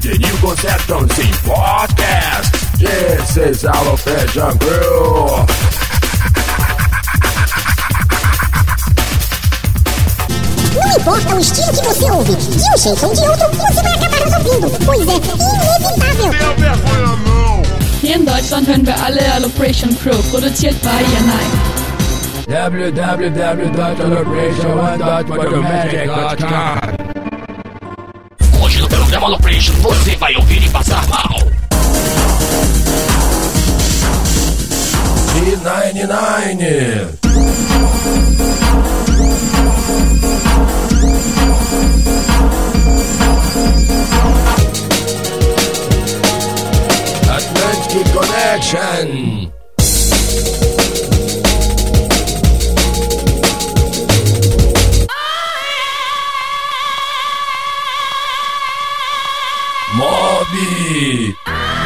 The new Conception C podcast. This is Alopecia Crew. Não importa o estilo que você ouve, de um jeito ou de outro, você vai acabar nos ouvindo, pois é inevitável. Tenha vergonha não! Hier in Deutschland hören wir alle Alopecia Crew, produziert bei Yanai. www.alopecia1.automatic.com. Hoje no programa Alopecia você vai ouvir e passar mal. C99 Atlantic Connection. Moby.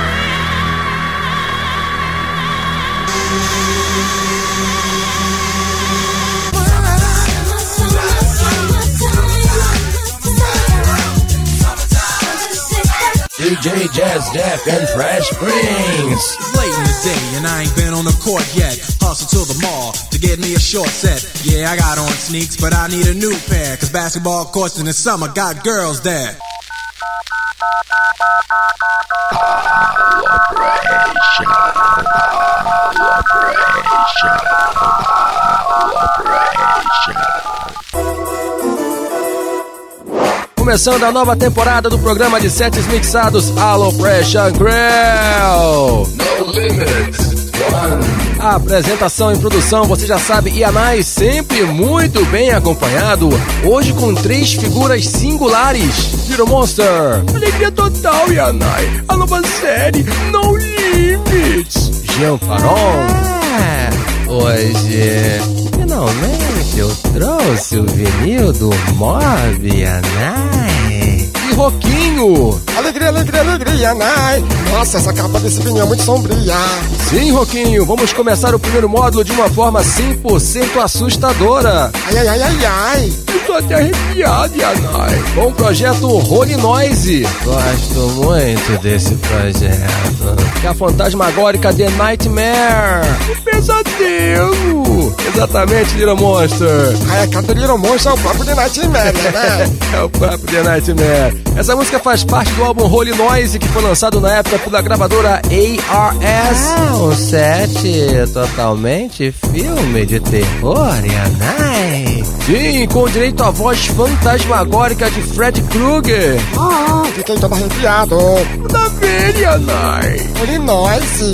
DJ Jazz Def and Fresh Prince. It's late in the day and I ain't been on the court yet. Hustle to the mall to get me a short set. Yeah, I got on sneaks, but I need a new pair. Cause basketball courts in the summer got girls there. Começando a nova temporada do programa de sets mixados Alopecia Crew. No Limits. A apresentação e produção, você já sabe, Yanai sempre muito bem acompanhado. Hoje com 3 figuras singulares. Little Monster. Alegria total, Yanai. A nova série No Limits. Jean Paron. Hoje, finalmente, eu trouxe o vinil do Mob, Yanai. E Roquinho. Alegria, alegria, alegria, Yanai. Nossa, essa capa desse vinil é muito sombria. Sim, Roquinho, vamos começar o primeiro módulo de uma forma 100% assustadora. Ai, ai, ai, ai, ai. Eu tô até arrepiado, Yanai. Com o projeto Holy Noise. Gosto muito desse projeto. E a fantasmagórica The Nightmare. Um pesadelo. Exatamente, Little Monster. Ai, a cara do Little Monster é o próprio The Nightmare, né? É o próprio The Nightmare. Essa música faz parte do álbum Holy Noise, que foi lançado na época pela gravadora ARS. Um set totalmente filme de terror, Yanai. Sim, com direito à voz fantasmagórica de Fred Krueger. Fiquei todo arrepiado. Tá bem, Yanai. Holy Noise.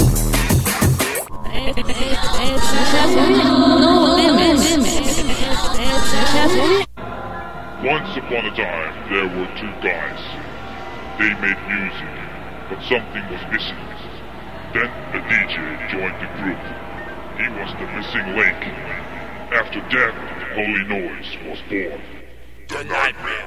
Once upon a time, there were 2 guys. They made music, but something was missing. Then a DJ joined the group. He was the missing link. After that, Holy Noise was born. The Nightmare.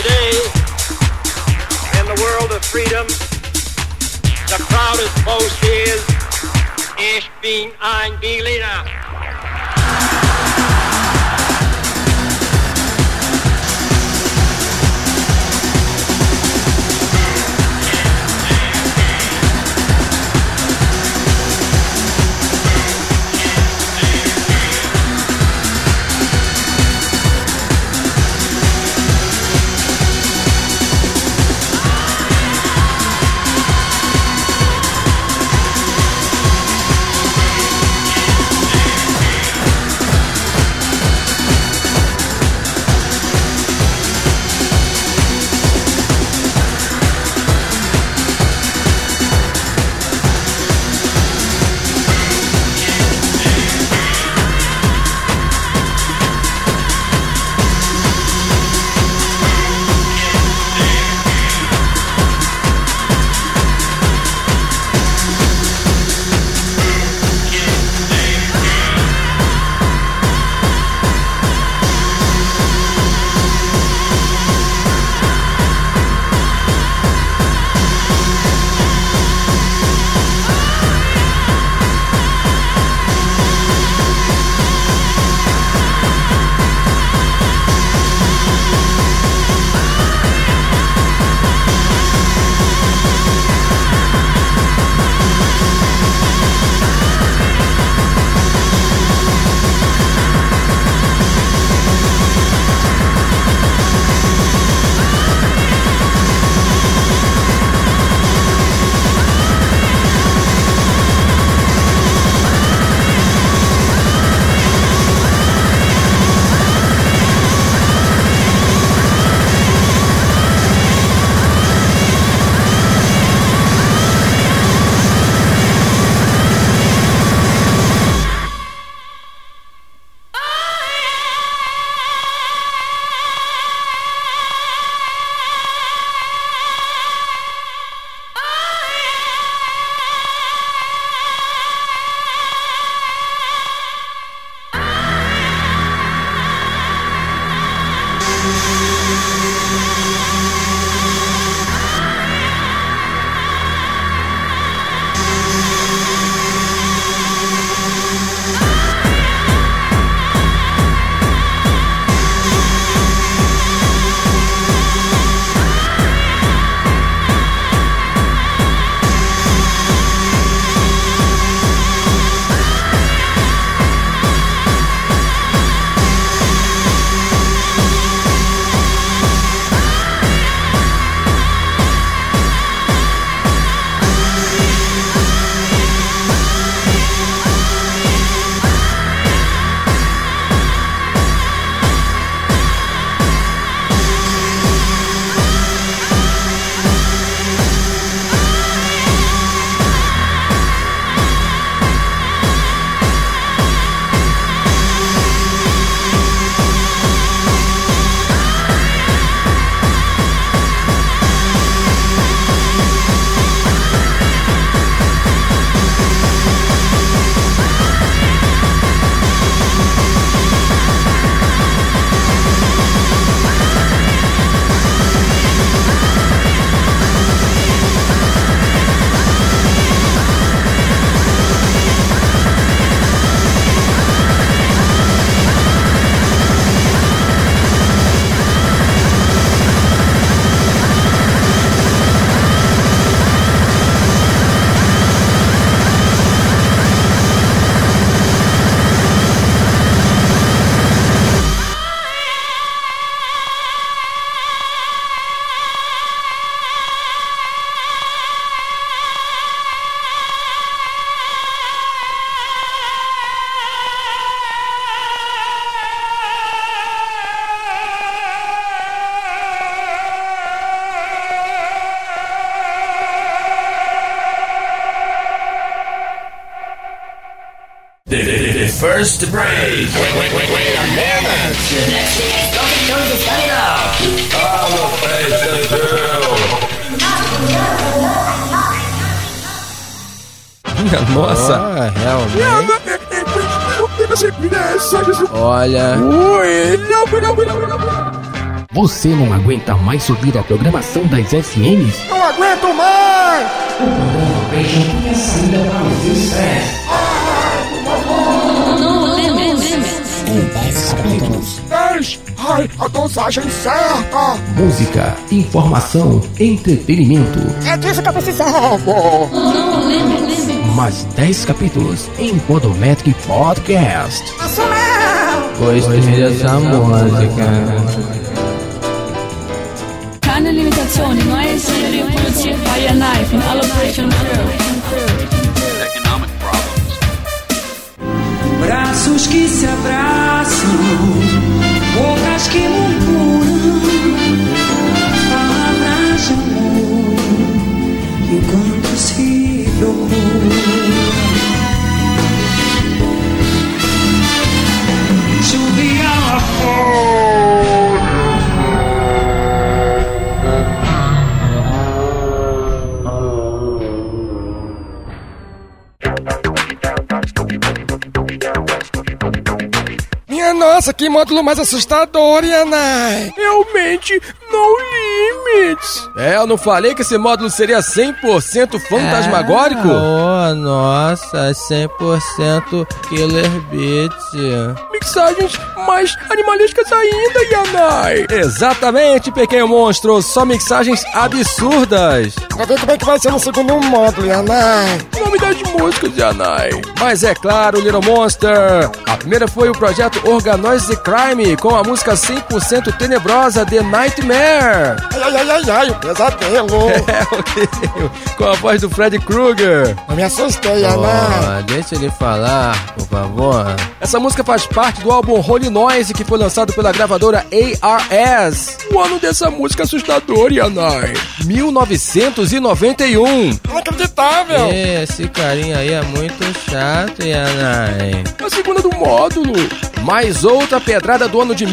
Today, in the world of freedom, the proudest boast is, Ich bin ein Berliner. The first break. Wait a minute. The next thing is Donkey is coming up. Allocation Drill. Nossa, realmente. Olha. Você não aguenta mais ouvir a programação das FMs? Não aguento mais! O programa Operation tem a saída para o seu estresse. Em 10 capítulos. 10! Ai, a dosagem certa! Música, informação, entretenimento. É disso que eu precisava! Mais 10 capítulos em Podometric Podcast. Gostei dessa música. Keine Limitation, die neue Serie produziert bei Yanai von Operation Crew. Economic problems. Braços que se abraçam, bocas que murmuram, palavras de amor, enquanto se procuram. Chovia lá fora. Minha nossa, que módulo mais assustador, Yanai! Realmente, no limits! Eu não falei que esse módulo seria 100% fantasmagórico? Oh, nossa, 100% Killer Beat. Mixagens mais animalescas ainda, Yanai! Exatamente, pequeno monstro, só mixagens absurdas. Pra ver como é que vai ser no segundo módulo, Yanai! Nome das músicas, Yanai. Mas é claro, Little Monster. A primeira foi o projeto Organoise Crime, com a música 100% tenebrosa The Nightmare. Ai, o pesadelo! Com a voz do Freddy Krueger. Eu me assustei, Yanai. Deixa ele falar, por favor. Essa música faz parte do álbum Holy Noise, que foi lançado pela gravadora ARS. O ano dessa música assustadora, Yanai. 1991. Inacreditável! Esse carinha aí é muito chato, Yanai. A segunda do módulo. Mais outra pedrada do ano de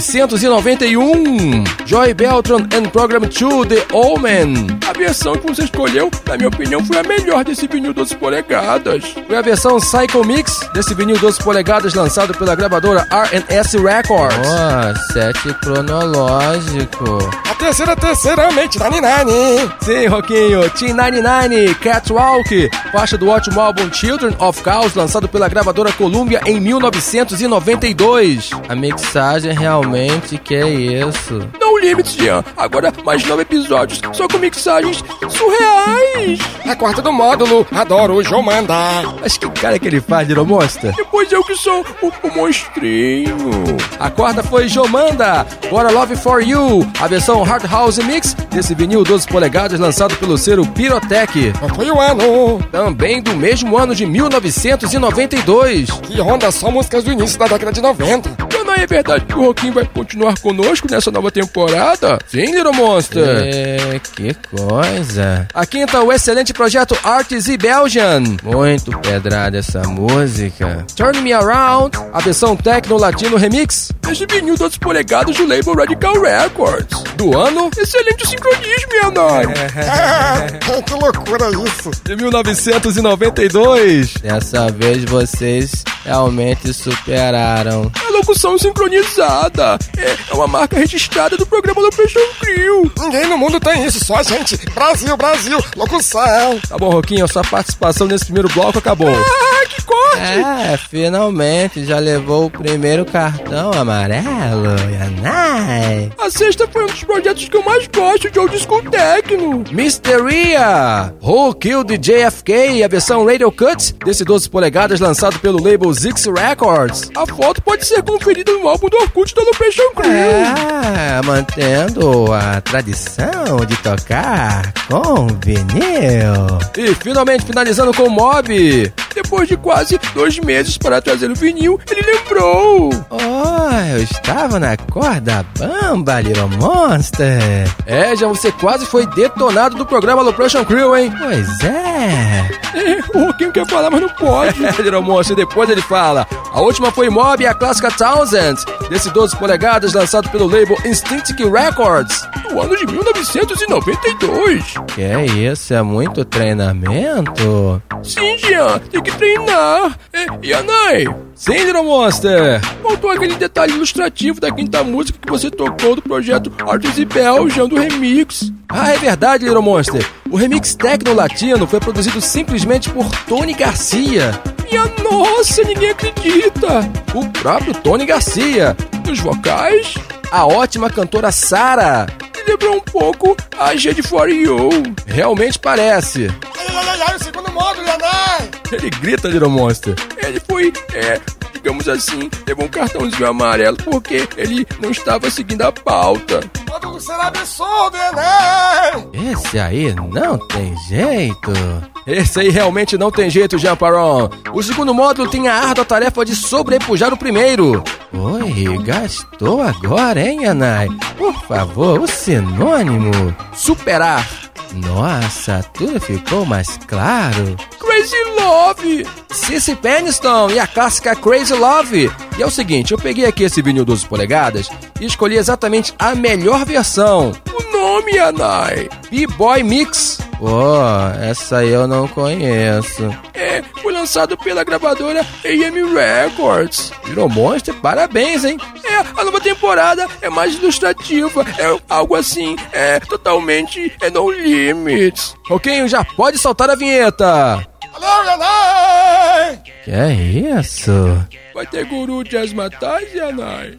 1991. Joy Beltran and Program 2, The Omen. A versão que você escolheu, na minha opinião, foi a melhor desse vinil 12 polegadas. Foi a versão Psycho Mix desse vinil 12 polegadas lançado pela gravadora R&S Records. Oh, 7 cronológico. A terceira, mente, Nani. Sim, Roquinho, Team 99, Catwalk, faixa do ótimo álbum Children of Chaos, lançado pela gravadora Columbia em 1992. A mixagem realmente, que é isso? No Limits, Jean. Agora mais 9 episódios, só com mixagens surreais. A quarta do módulo, adoro o Jomanda. Mas que cara que ele faz, Little Monster? Depois eu que sou o monstrinho. A quarta foi Jomanda, What I Love For You, a versão Hard House Mix desse vinil 12 polegadas lançado pelo selo Pyrotech. Qual foi o ano? Também do mesmo ano de 1992. Que onda, só músicas do início da década de 90. Não é verdade que o Roquinho vai continuar conosco nessa nova temporada? Sim, Little Monster. Que coisa. A quinta, o excelente projeto Artsy Belgian. Muito pedrada essa música. Turn Me Around, a versão Techno Latino Remix. Esse vinil 12 polegadas do label Radical Records. Do ano, excelente sincronismo, Yanai. Que loucura isso. De 1992. Dessa vez vocês realmente superaram. A locução sincronizada é uma marca registrada do programa do Operation Crew. Ninguém no mundo tem isso, só a gente. Brasil, locução. Tá bom, Roquinho, a sua participação nesse primeiro bloco acabou. Ah, que corte! Finalmente já levou o primeiro cartão amarelo, Yanai. A sexta foi um dos projetos que eu mais gosto de old school techno. Mysteria, Who Killed JFK, a versão Radio Cut desse 12 polegadas lançado pelo label Zix Records. A foto pode ser conferida no álbum do Orkut da Operation Crew. Mantendo a tradição de tocar com vinil. E finalmente finalizando com o Mob. Depois de quase 2 meses para trazer o vinil, ele lembrou. Eu estava na corda bamba, Little Monster. Já você quase foi detonado do programa Operation Crew, hein? Pois é. O Roquinho quer falar, mas não pode. Little Monster, depois ele fala. A última foi Mob, a clássica Thousand, desse 12 polegadas lançado pelo label Instinct Records. o ano de 1992. Que é isso? É muito treinamento? Sim, Jean, tem que treinar. E Anai? Sim, Little Monster. Faltou aquele detalhe ilustrativo da quinta música que você tocou do projeto Arthur e Belgian do remix. Ah, é verdade, Little Monster. O remix Tecno Latino foi produzido simplesmente por Tony Garcia. Minha nossa, ninguém acredita. O próprio Tony Garcia. Nos vocais, a ótima cantora Sarah. Me lembrou um pouco a G de For You. Realmente parece. Ai, o segundo módulo, Yanai! Ele grita, Little Monster. Ele foi, digamos assim, levou um cartãozinho amarelo porque ele não estava seguindo a pauta. O módulo será absurdo, Yanai! Esse aí não tem jeito. Esse aí realmente não tem jeito, Jean Paron. O segundo módulo tem a árdua tarefa de sobrepujar o primeiro. Oi, gastou agora, hein, Anai? Por favor, o sinônimo. Superar. Nossa, tudo ficou mais claro. Crazy Love! Cissy Peniston e a clássica Crazy Love. E é o seguinte, eu peguei aqui esse vinil 12 polegadas e escolhi exatamente a melhor versão. O nome, Anai? B-Boy Mix. Essa aí eu não conheço. Foi lançado pela gravadora AM Records. Little Monster, parabéns, hein? A nova temporada é mais ilustrativa. É algo assim, totalmente no limits. Ok, já pode soltar a vinheta. Valeu, Yanai! Que é isso? Vai ter guru de asmatais, Yanai?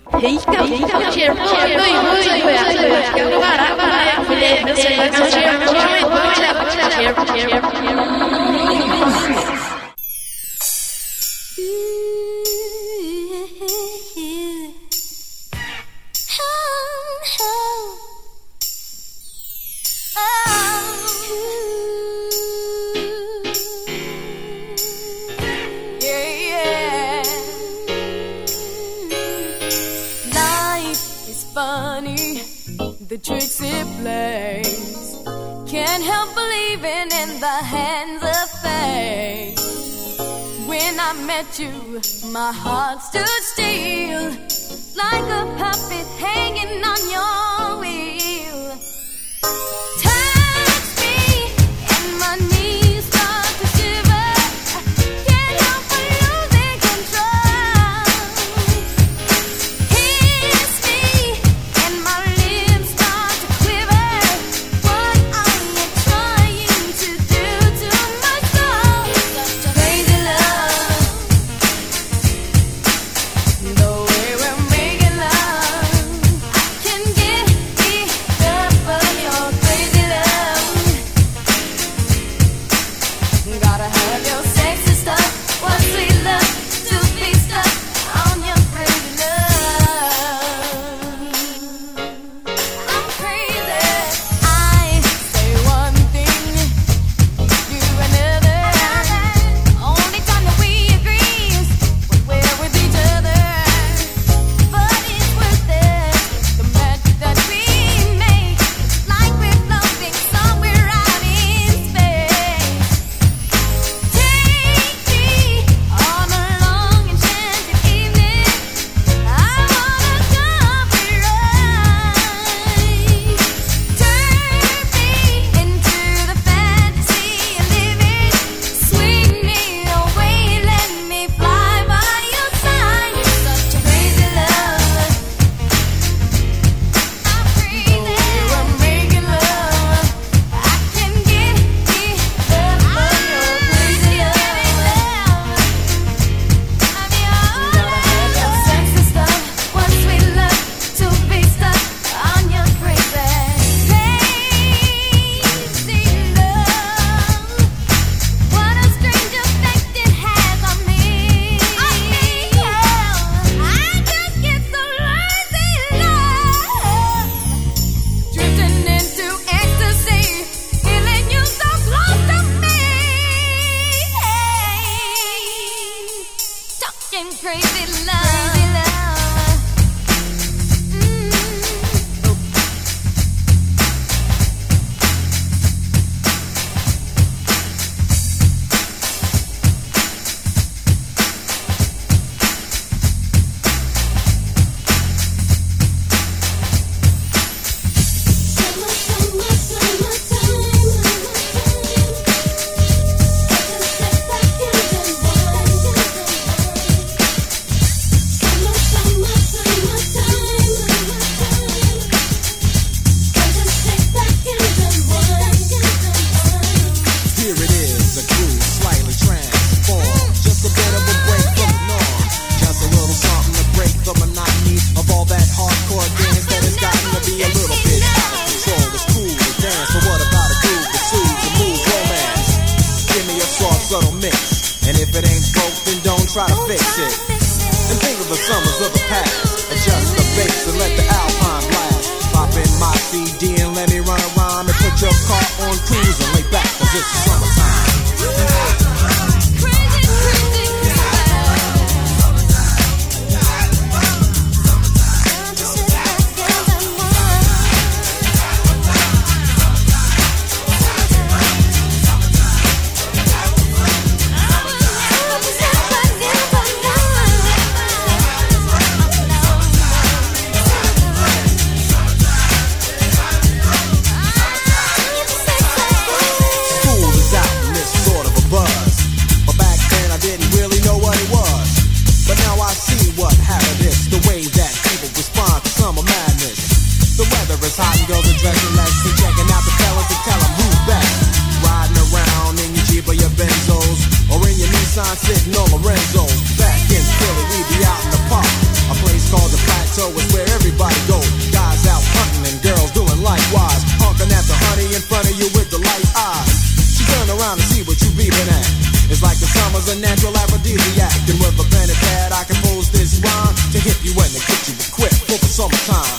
The tricks it plays, can't help believing in the hands of fate. When I met you, my heart stood still, like a puppet hanging on your wheel. Touch me and my knees start to shiver, can't help but losing control. Kiss me and my lips start to quiver. What are you trying to do to my soul? Such a crazy love, the way we're making love, I can get behind. And if it ain't broke, then don't try to fix it. And think of the summers of the past. Adjust the bass and let the Alpine blast. Pop in my CD and let me run a rhyme. And put your car on cruise and lay back, cause it's the summertime. Sitting on Lorenzo's, back in Philly, we be out in the park. A place called the Plateau is where everybody goes. Guys out hunting and girls doing likewise. Honking at the honey in front of you with the light eyes. She turn around and see what you beeping at. It's like the summer's a natural aphrodisiac. And with a pen and pad I compose this rhyme to hit you and to get you equipped for the summertime.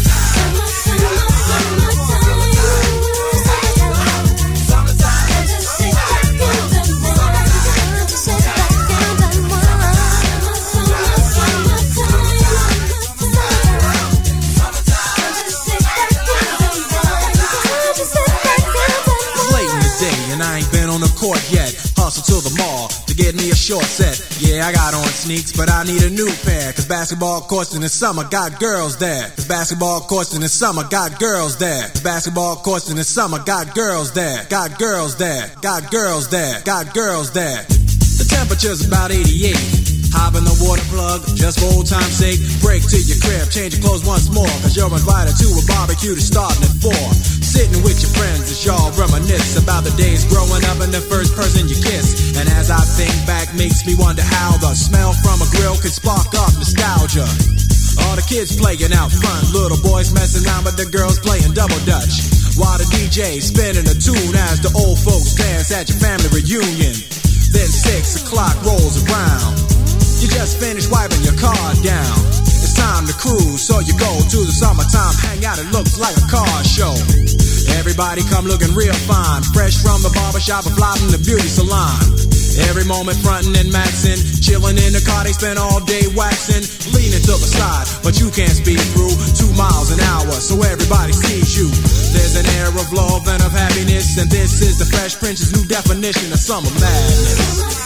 Court yet, hustle to the mall to get me a short set. Yeah, I got on sneaks, but I need a new pair. Cause basketball courts in the summer got girls there. Cause basketball courts in the summer got girls there. Cause basketball courts in the summer got girls there. Got girls there. Got girls there. Got girls there. The temperature's about 88. Hop in the water plug, just for old time's sake. Break to your crib, change your clothes once more. Cause you're invited to a barbecue that's starting at 4. Sitting with your friends as y'all reminisce about the days growing up and the first person you kiss. And as I think back, makes me wonder how the smell from a grill could spark up nostalgia. All the kids playing out front, little boys messing around but the girls playing double dutch. While the DJ spinning a tune as the old folks dance at your family reunion. Then 6 o'clock rolls around. You just finished wiping your car down. It's time to cruise, so you go to the summertime hangout. It looks like a car show. Everybody come looking real fine, fresh from the barbershop or fly from the beauty salon. Every moment frontin' and maxin', chillin' in the car, they spend all day waxin', leaning to the side, but you can't speed through 2 miles an hour, so everybody sees you. There's an air of love and of happiness, and this is the Fresh Prince's new definition of summer madness.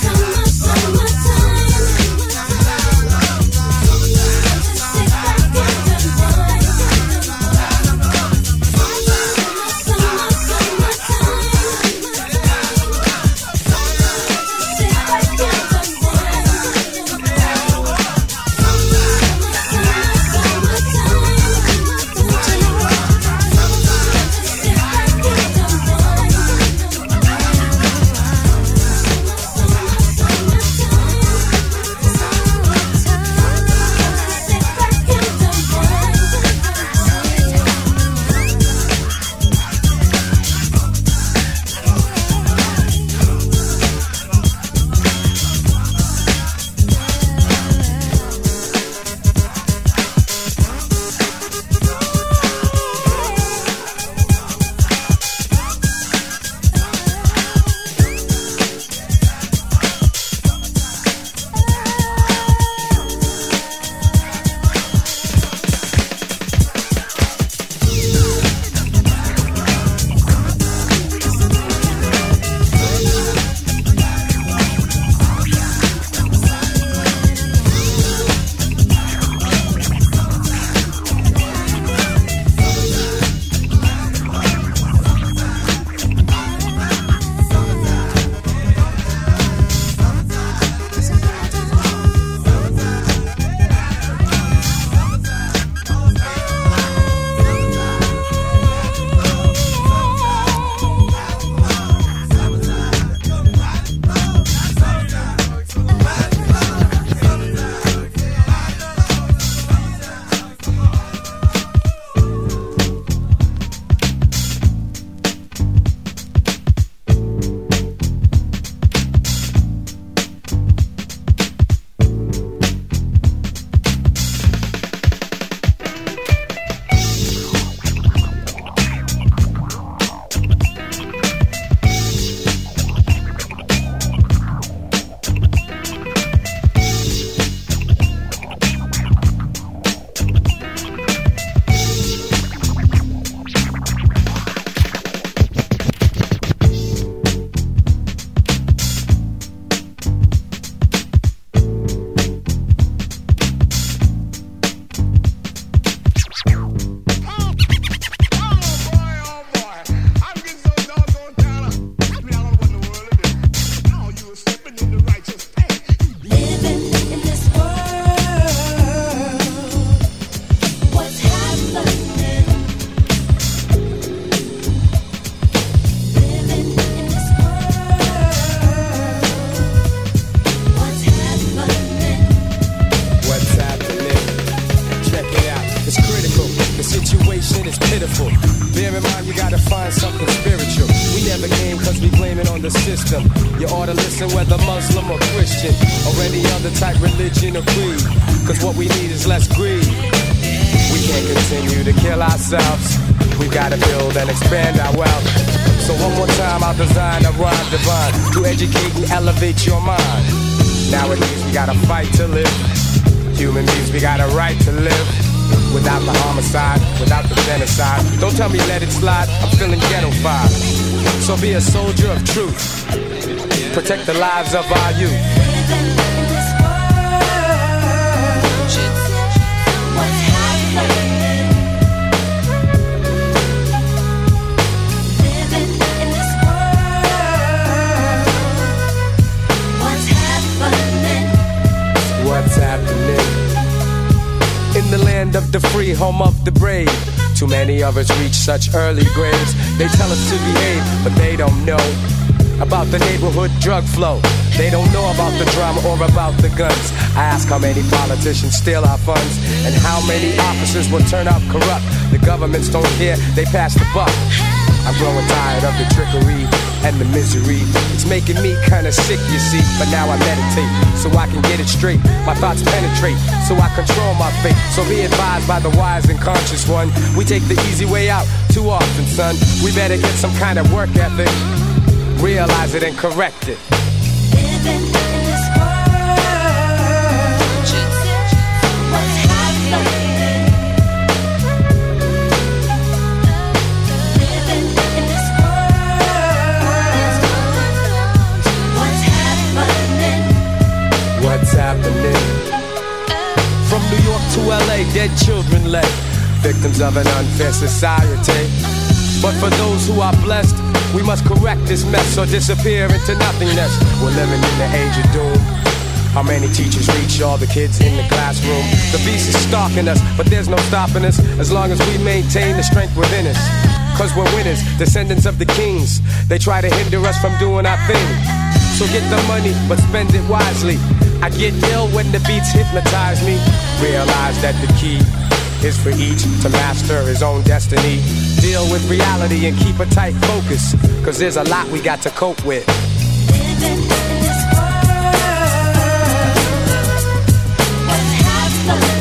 system. You ought to listen whether Muslim or Christian, or any other type religion or creed. Cause what we need is less greed. We can't continue to kill ourselves. We've got to build and expand our wealth. So one more time I'll design a rhyme divine to educate and elevate your mind. Nowadays we gotta fight to live. Human beings, we got a right to live. Without the homicide, without the genocide. Don't tell me let it slide, I'm feeling ghetto-fied. So be a soldier of truth. Protect the lives of our youth. What's happening? In the land of the free, home of the brave. Too many of us reach such early graves. They tell us to behave, but they don't know about the neighborhood drug flow. They don't know about the drama or about the guns. I ask how many politicians steal our funds, and how many officers will turn out corrupt. The governments don't care, they pass the buck. I'm growing tired of the trickery and the misery. It's making me kinda sick, you see. But now I meditate, so I can get it straight. My thoughts penetrate, so I control my fate. So be advised by the wise and conscious one. We take the easy way out too often, son. We better get some kind of work ethic. Realize it and correct it. Living in this world, what's happening? What's happening? From New York to LA, dead children lay, victims of an unfair society. But for those who are blessed, we must correct this mess or disappear into nothingness. We're living in the age of doom. How many teachers reach all the kids in the classroom? The beast is stalking us, but there's no stopping us as long as we maintain the strength within us. Cause we're winners, descendants of the kings. They try to hinder us from doing our thing. So get the money, but spend it wisely. I get ill when the beats hypnotize me. Realize that the key is for each to master his own destiny. Deal with reality and keep a tight focus, cause there's a lot we got to cope with. Living in this world, what's happening?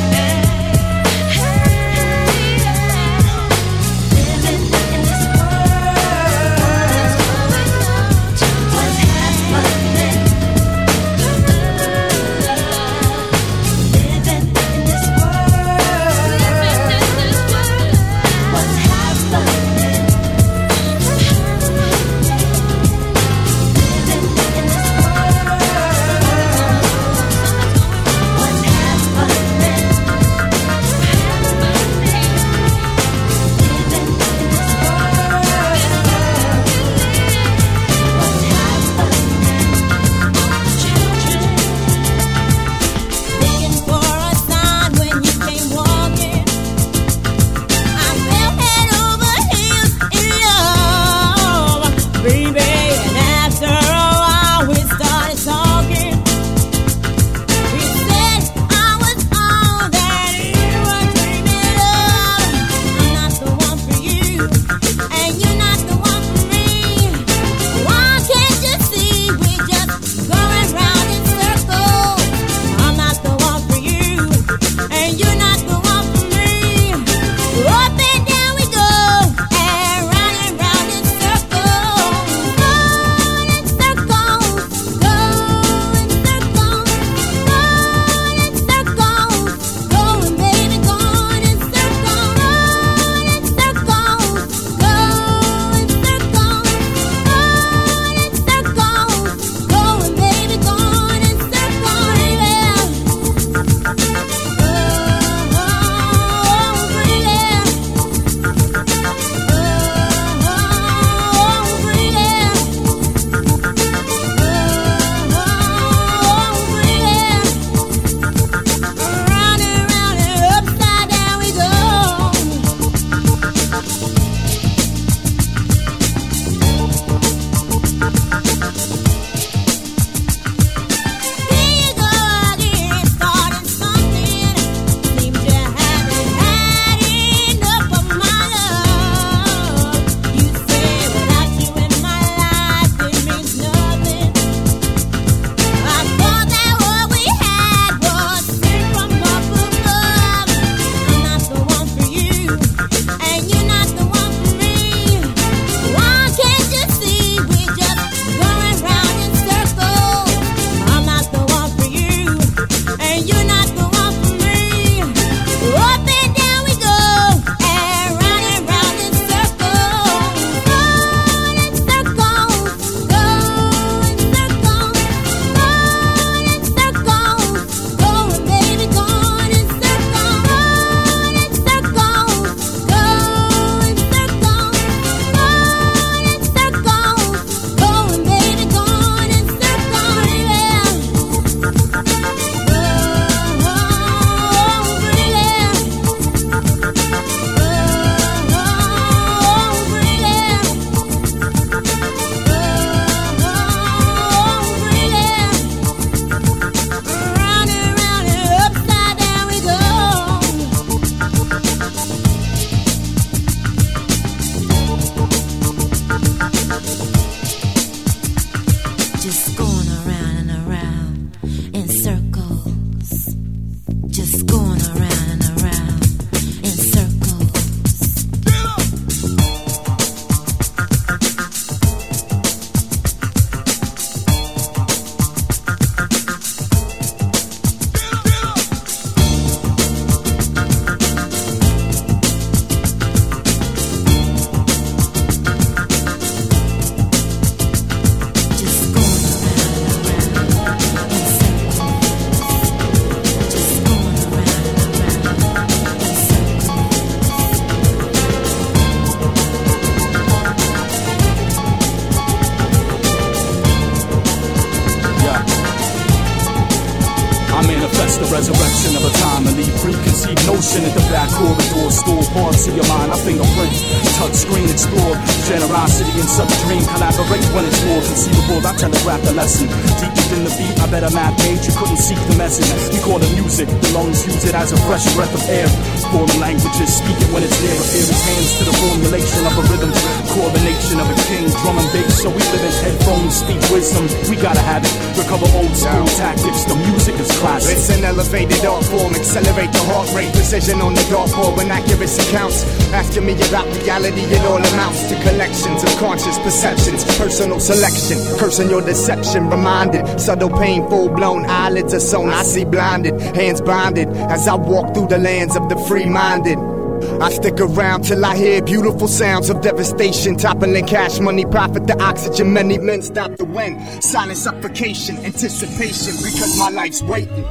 I manifest the resurrection of a time and leave preconceived notion at the back corridor. Store parts of your mind, I fingerprint, touch screen, explore generosity in such dream. Collaborate when it's more conceivable. I telegraph the lesson deep within the beat. I bet a map page you couldn't seek the message. We call it music. The lungs use it as a fresh breath of air. Foreign languages, speak it when it's near. Appear his hands to the formulation of a rhythm. Coordination of a king, drum and bass. So we live in headphones, speak wisdom. We gotta have it. Recover old school tactics. The music is classic. It's an elevated art form. Accelerate the heart rate. Precision on the dartboard when accuracy counts. Asking me about reality, it all amounts to collections of conscious perceptions. Personal selection, cursing your deception. Reminded, subtle pain, full-blown eyelids are sewn. I see blinded, hands binded as I walk through the lands of the free-minded. I stick around till I hear beautiful sounds of devastation, toppling cash money, profit the oxygen. Many men stop the wind, silent suffocation, anticipation, because my life's waiting.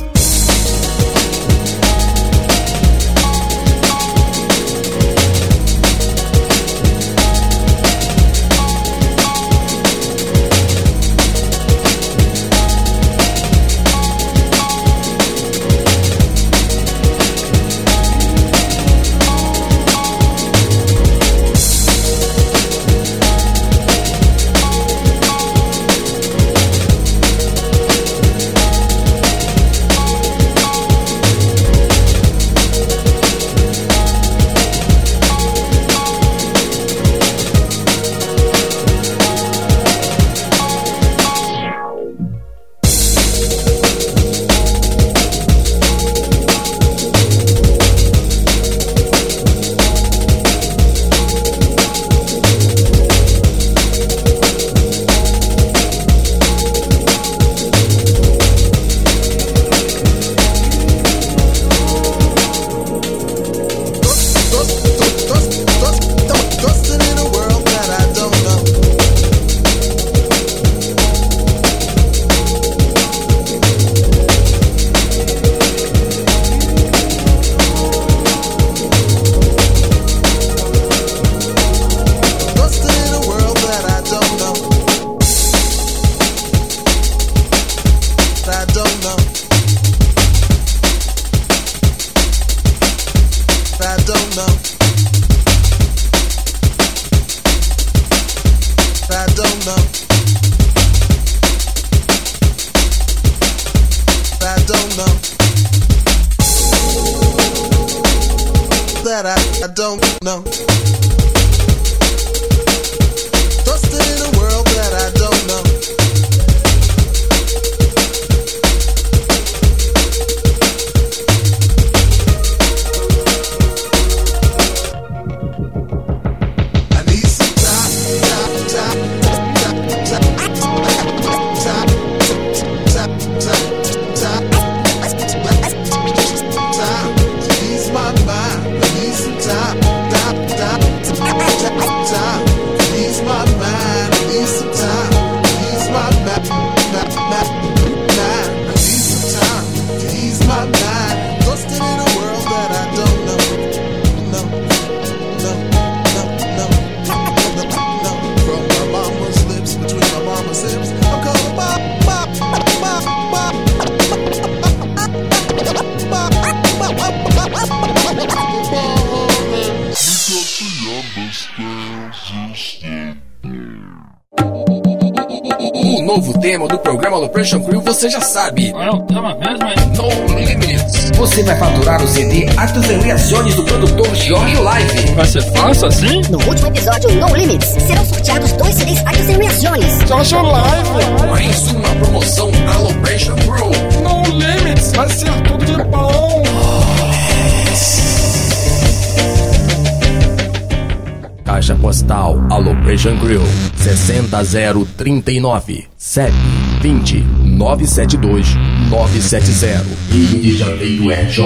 I don't know. Trusted in a world that I don't know. I need some time. Ease my mind. I need some time. Ease my mind. I need some time. Ease my mind. I need some time to ease my mind. Trusting in a world that I don't know. No. From my mama's lips, between my mama's hips, I'm calling my. O novo tema do programa Lopression Crew você já sabe. Qual é o tema mesmo, hein? No Limits. Você vai faturar o CD Actos e Reações do produtor Jorge Live. Vai ser fácil assim? No último episódio No Limits, serão sorteados 2 CDs Actos e Reações. Jorge Live. Mais uma promoção da Lopression Crew. No Limits. Vai ser tudo de bom. Caixa postal Alopression Grill 60039 720 972 970 Rio de Janeiro RJ.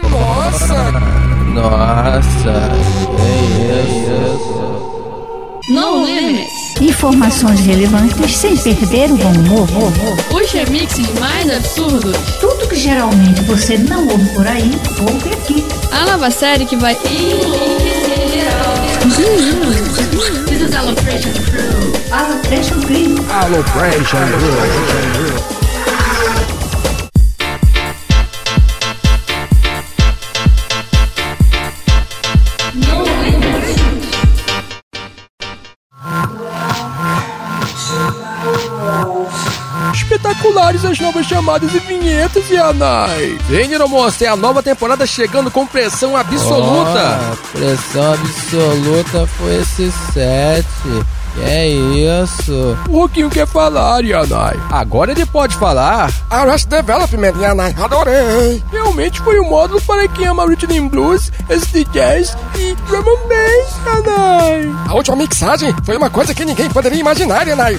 Nossa, é isso. No Limits. Informações relevantes sem perder o bom humor. Os remixes mais absurdos. Tudo que geralmente você não ouve por aí, ouve aqui. A nova série que vai This is Alopression Crew. Alopression Crew. Alopression Crew. novas chamadas e vinhetas, Yanai. Sim, Little Monster, é a nova temporada chegando com pressão absoluta. Pressão absoluta foi esse 7. Que é isso? O Roquinho quer falar, Yanai. Agora ele pode falar. Arrested Development, Yanai. Adorei. Realmente foi um módulo para quem ama Rhythm and Blues, SD Jazz e Drum and Bass, Yanai. A última mixagem foi uma coisa que ninguém poderia imaginar, Yanai.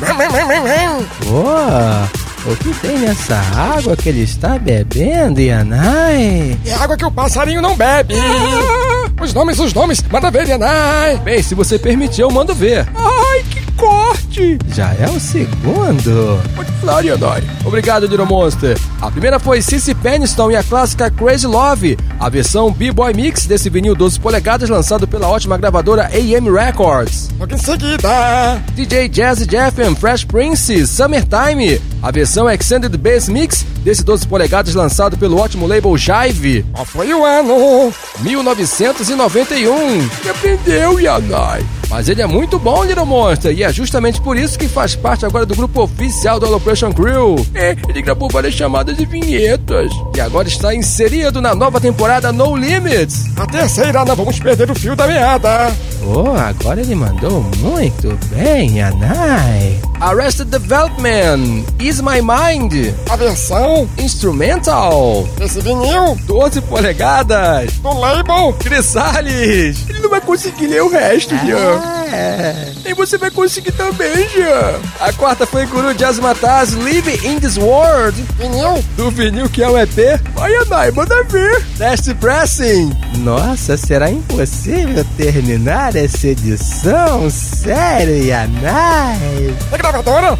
O que tem nessa água que ele está bebendo, Yanai? É água que o passarinho não bebe. Os nomes, manda ver, Yanai. Bem, se você permitir, eu mando ver. Ai, que corte. Já é o segundo. Pode falar, Yanai. Obrigado, Little Monster. A primeira foi Cissy Peniston e a clássica Crazy Love, a versão B-Boy Mix desse vinil 12 polegadas lançado pela ótima gravadora AM Records. Logo em seguida, DJ Jazzy Jeff and Fresh Prince, Summertime, a versão Extended Bass Mix desse 12 polegadas lançado pelo ótimo label Jive. Qual foi o ano? 1991. Me aprendeu, Yanai. Mas ele é muito bom, Little Monster, e é justamente por isso que faz parte agora do grupo oficial do Operation Crew. Ele gravou várias chamadas e vinhetas. E agora está inserido na nova temporada No Limits. A terceira, não vamos perder o fio da meada. Agora ele mandou muito bem, Yanai. Arrested Development, Ease My Mind. A versão instrumental. Esse vinil 12 polegadas. Do label Crisales. Ele não vai conseguir ler o resto, Jean. E você vai conseguir também, Jean. A quarta foi Guru Jazzmatazz, Live in This World. Vinil? Do vinil que é o EP. Vai, Yanai, manda ver. Test Pressing. Nossa, será impossível terminar essa edição? Sério, Yanai? Da gravadora?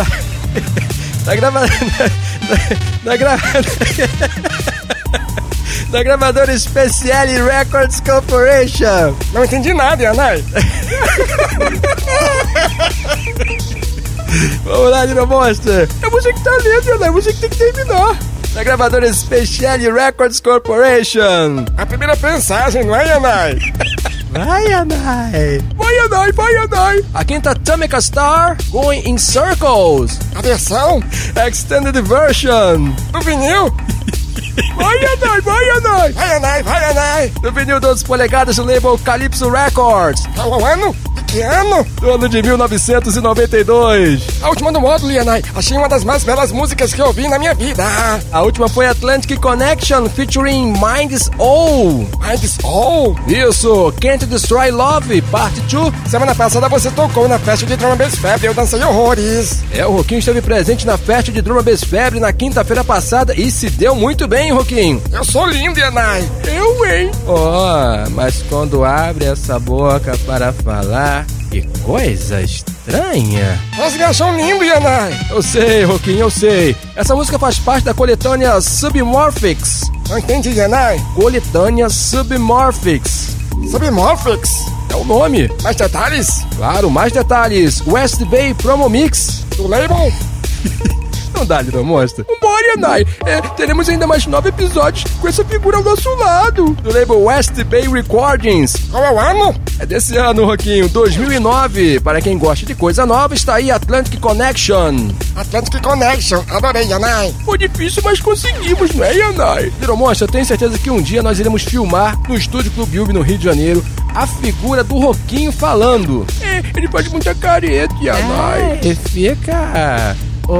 Da gravadora Speciale Records Corporation. Não entendi nada, Yanai. Vamos lá, Little Monster. É você que tá lendo, Yanai, você que tem que terminar. Da gravadora Speciale Records Corporation. A primeira mensagem, não é, Yanai? Vai, Yanai. Vai, Yanai, vai, Yanai. A quinta, Tamika Star, Going in Circles. A versão Extended Version. Do vinil. Vai, Yanai, vai, Yanai. Vai, Yanai, vai, Yanai. Do vinil 12 polegadas do label Calypso Records. Qual o ano? Que ano? Do ano de 1992. A última do módulo, Yanai. Achei uma das mais belas músicas que eu ouvi na minha vida. A última foi Atlantic Connection, featuring Mind's All. Mind's All? Isso, Can't Destroy Love, Part 2. Semana passada você tocou na festa de Drum and Bass Febre, eu dancei horrores. O Roquinho esteve presente na festa de Drum and Bass Febre na quinta-feira passada e se deu muito bem, Roquinho. Eu sou lindo, Yanai. Eu, hein? Mas quando abre essa boca para falar, que coisa estranha. Vocês me acham lindo, Yanai. Eu sei, Roquinho, eu sei. Essa música faz parte da coletânea Submorphics. Não entendi, Yanai. Coletânea Submorphics. Submorphics? É o nome. Mais detalhes? Claro, mais detalhes. West Bay Promo Mix. Do label? Não dá, Little Monster. Vambora, Yanai. Teremos ainda mais 9 episódios com essa figura ao nosso lado. Do label West Bay Recordings. Qual é o ano? É desse ano, Roquinho, 2009. Para quem gosta de coisa nova, está aí Atlantic Connection. Atlantic Connection, adorei, Yanai. Foi difícil, mas conseguimos, não é, Yanai? Little Monster, eu tenho certeza que um dia nós iremos filmar no Estúdio Clube Ub no Rio de Janeiro a figura do Roquinho falando. Ele faz muita careta, Yanai. E fica...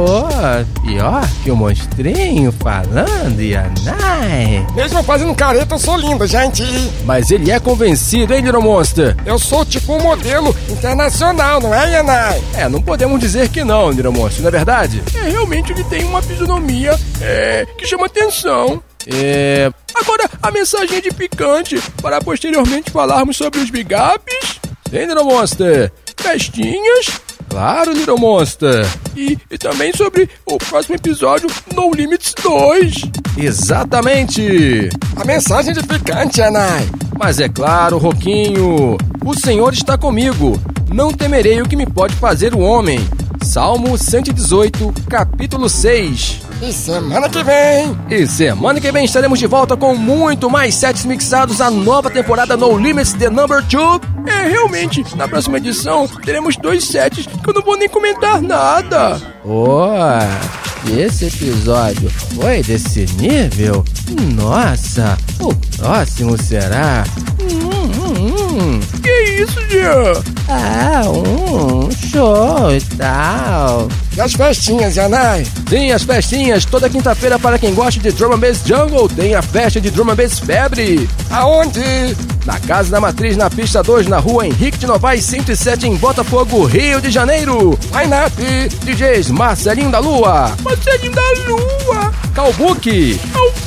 pior que o monstrinho falando, Yanai. Mesmo fazendo careta, eu sou lindo, gente. Mas ele é convencido, hein, Little Monster? Eu sou tipo um modelo internacional, não é, Yanai? Não podemos dizer que não, Little Monster, não é verdade? Realmente ele tem uma fisionomia que chama atenção. Agora, a mensagem é de picante, para posteriormente falarmos sobre os big ups. Tem, Little Monster? Festinhas. Claro, Little Monster. E também sobre o próximo episódio, No Limits 2. Exatamente. A mensagem de picante, Yanai. Mas é claro, Roquinho, o Senhor está comigo. Não temerei o que me pode fazer o homem. Salmo 118, capítulo 6. E semana que vem? E semana que vem estaremos de volta com muito mais sets mixados, a nova temporada No Limits The Number 2. Realmente, na próxima edição teremos 2 sets que eu não vou nem comentar nada. que esse episódio foi desse nível, nossa, o próximo será... Que isso, Jean? Show e tal. E as festinhas, Yanai? Sim, as festinhas. Toda quinta-feira, para quem gosta de Drum and Bass Jungle, tem a festa de Drum and Bass Febre. Aonde? Na Casa da Matriz, na pista 2, na rua Henrique de Novaes 107, em Botafogo, Rio de Janeiro. Line-up: DJs Marcelinho da Lua, Calbuque,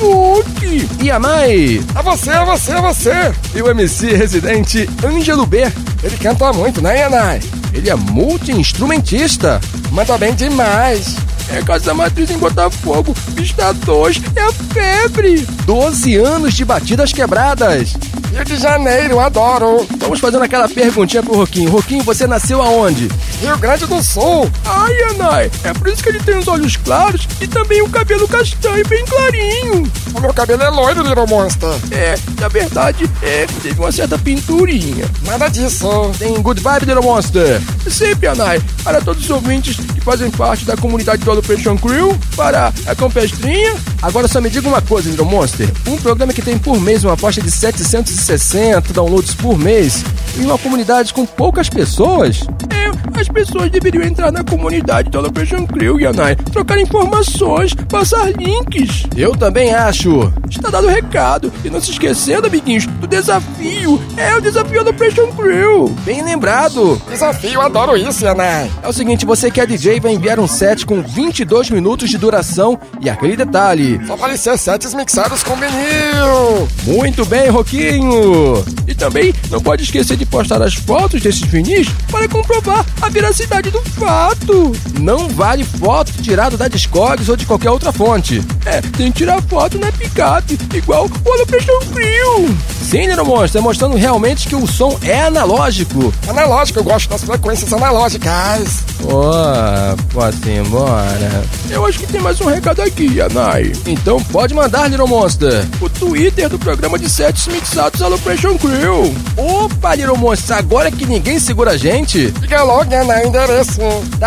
Yanai, você. E o MC residente Ângelo B. Ele canta muito, né, Yanai? Ele é multi-instrumentista. Manda bem demais. É Casa da Matriz em Botafogo, pista 2, é a febre. 12 anos de batidas quebradas. Rio de Janeiro, adoro. Vamos fazendo aquela perguntinha pro Roquinho. Roquinho, você nasceu aonde? Rio Grande do Sul. Ai, Yanai, é por isso que ele tem os olhos claros e também o cabelo castanho bem clarinho. O meu cabelo é loiro, Little Monster. Na verdade, teve uma certa pinturinha. Nada disso. Tem good vibe, Little Monster? Sempre, Yanai, para todos os ouvintes que fazem parte da comunidade do Alopration Crew, para a Campestrinha. Agora só me diga uma coisa, Little Monster. Um programa que tem por mês uma faixa de 760 downloads por mês em uma comunidade com poucas pessoas. As pessoas deveriam entrar na comunidade do Alopration Crew, Yanai, trocar informações, passar links. Eu também acho. Está dado o recado. E não se esquecendo, amiguinhos, do desafio. É o desafio Alopration Crew. Bem lembrado. Desafio, adoro isso, Yanai. É o seguinte, você que é DJ vai enviar um set com 22 minutos de duração e aquele detalhe. Só vale ser sets mixados com vinil. Muito bem, Roquinho. E também não pode esquecer de postar as fotos desses vinis para comprovar a veracidade do fato. Não vale foto tirada da Discogs ou de qualquer outra fonte. Tem que tirar foto na picape, igual o Alopration Crew. Sim, Little Monster, mostrando realmente que o som é analógico. Analógico, eu gosto das frequências analógicas. Posso ir embora? Eu acho que tem mais um recado aqui, Yanai. Então pode mandar, Little Monster. O Twitter do programa de sets mixados Alopration Crew. Opa, Little Monster, agora que ninguém segura a gente. Liga logo, Yanai, o endereço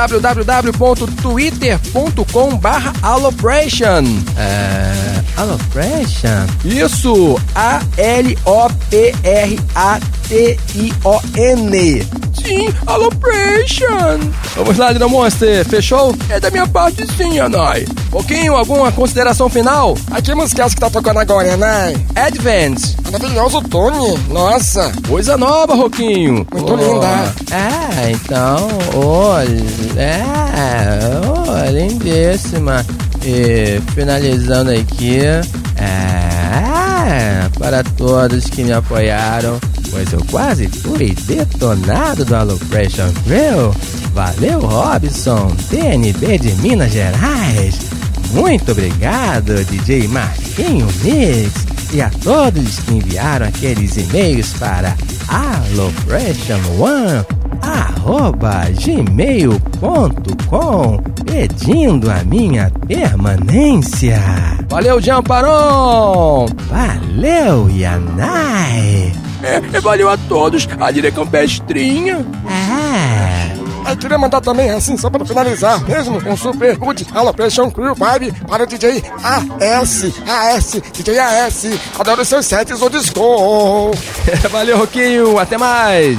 www.twitter.com/Alopration. Alopration? Isso, ALOPRATION. Sim, Alopration. Vamos lá, Little Monster, fechou? É da minha parte sim, Yanai. Pouquinho, alguma consideração final? Que música é essa que tá tocando agora, Yanai? Advance. Maravilhoso, Tony. Nossa. Coisa nova, Roquinho. Muito linda. Então, lindíssima. E finalizando aqui, para todos que me apoiaram, pois eu quase fui detonado do Alopration Crew. Valeu, Robson, PNB de Minas Gerais. Muito obrigado, DJ Marquinho Mix. E a todos que enviaram aqueles e-mails para alopration1@gmail.com pedindo a minha permanência. Valeu, Jean Paron. Valeu, Yanai. Valeu a todos, a Líria Campestrinha. Eu queria mandar também, assim, só para finalizar, mesmo um super good Alopration Crew Vibe para o DJ AS, DJ AS. Adoro seus sets do disco. Valeu, Roquinho, até mais.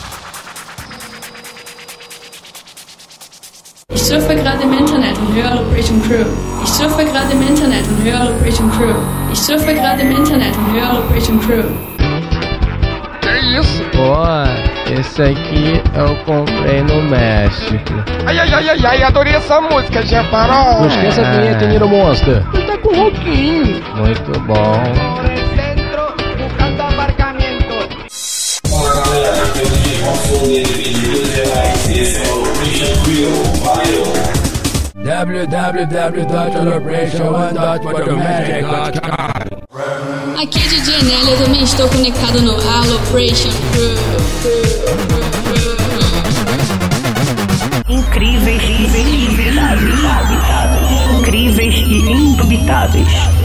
Ich surfe gerade im Internet und höre Alopration Crew. Ich surfe gerade im Internet und höre Alopration Crew. Ich surfe gerade im Internet und höre Alopration Crew. Que isso? Esse aqui eu comprei no México. Ai, adorei essa música, Jean Paron. Não esqueça a vinheta, Little Monster. Ele tá com o Roquinho. Muito bom. www.alopration1.automatic.com. Aqui é DJ Nelly, eu também estou conectado no Alopration Crew. Incríveis e indubitáveis.